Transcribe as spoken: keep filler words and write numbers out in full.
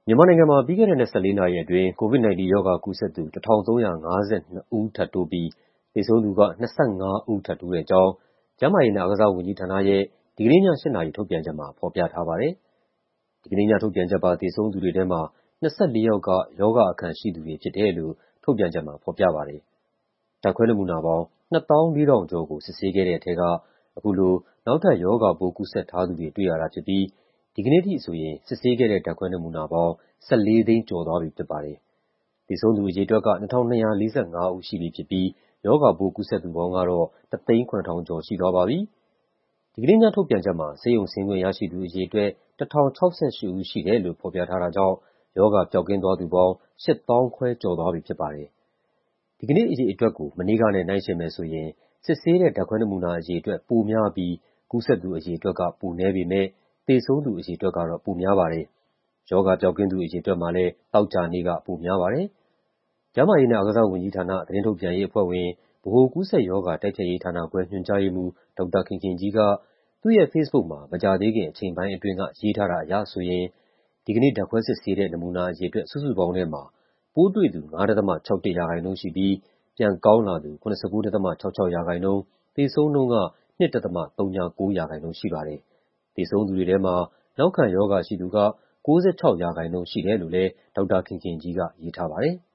မြန်မာနိုင်ငံမှာ ပြီးခဲ့တဲ့ ၂၄ နာရီအတွင်း ကိုဗစ်-၁၉ ရောဂါကူးစက်သူ ၁,၃၅၂ ဦးထပ်တိုးပြီး သေဆုံးသူက ၂၅ ဦး ထပ်တိုးတဲ့အကြောင်း ကျန်းမာရေးနဲ့ အားကစားဝန်ကြီးဌာနရဲ့ ဒီကနေ့ည ၈ နာရီ ထုတ်ပြန်ချက်မှာ ဖော်ပြထားပါတယ်။ ဒီကနေ့ညထုတ်ပြန်ချက်ပါ သေဆုံးသူတွေထဲမှာ ၂၄ ယောက်က ရောဂါအခံရှိသူတွေဖြစ်တယ်လို့ ထုတ်ပြန်ချက်မှာ ဖော်ပြပါတယ်။ ဓာတ်ခွဲနမူနာပေါင်း ၂၄,၀၀၀ ကျော်ကို စစ်ဆေးခဲ့တဲ့ထဲက အခုလို နောက်ထပ် ရောဂါပိုးကူးစက်ထားသူတွေ တွေ့ရတာဖြစ်ပြီး ဒီကနေ့အထိဆိုရင် စစ်ဆေးခဲ့တဲ့ ဓာတ်ခွဲနမူနာပေါင်း ၁၄ သိန်းကျော်သွားပြီဖြစ်ပါတယ်။ သေဆုံးသူအရေအတွက်က ၂,၂၄၅ ဦးရှိပြီဖြစ်ပြီး ရောဂါပိုးကူးစက်သူပေါင်းကတော့ ၁၇၀,၀၀၀ ကျော်ရှိသွားပါပြီ။ ဒီကနေ့ညထုတ်ပြန်ချက်မှာ ဆေးရုံဆင်းခွင့်ရရှိသူအရေအတွက် ၁,၀၆၈ ဦးရှိတယ်လို့ ဖော်ပြထားတာကြောင့် ရောဂါပျောက်ကင်းသွားသူပေါင်း ၈၅,၀၀၀ ကျော်သွားပြီဖြစ်ပါတယ်။ ဒီကနေ့အရေအတွက်ကို မနေ့ကနဲ့ နှိုင်းယှဉ်မယ်ဆိုရင် စစ်ဆေးတဲ့ ဓာတ်ခွဲနမူနာအရေအတွက် ပိုများပြီး ကူးစက်သူအရေအတွက်က ပိုနည်းပေမယ့် သေဆုံးသူအရေအတွက်ကတော့ ပိုများပါတယ်။ ရောဂါပျောက်ကင်းသူအရေအတွက်မှာလည်း သောကြာနေ့က ပိုများပါတယ်။ ကျန်းမာရေးနဲ့ အားကစားဝန်ကြီးဌာန၊ သတင်းထုတ်ပြန်ရေးအဖွဲ့ဝင်၊ ဗဟိုကူးစက်ရောဂါ တိုက်ဖျက်ရေးဌာနခွဲ ညွှန်ကြားရေးမှူး ဒေါက်တာခင်ခင်ကြီးက သူ့ရဲ့ဖေ့စ်ဘုတ်မှာ မကြာသေးခင် အချိန်ပိုင်းအတွင်းက ရေးထားတာအရဆိုရင် ဒီကနေ့ ဓာတ်ခွဲစစ်ဆေးတဲ့ နမူနာအရေအတွက် စုစုပေါင်းထဲမှာ ပိုးတွေ့သူ ၅.၆၁% ရှိပြီး ပြန်ကောင်းလာသူ ၇၉.၆၆% ၊ သေဆုံးနှုန်းက ၂.၀၉% ရှိပါတယ်။ သေဆုံးသူတွေထဲမှာ နောက်ခံရောဂါရှိသူက ၉၆% ရှိတယ်လို့လည်း ဒေါက်တာခင်ခင်ကြီးက ရေးထားပါတယ်။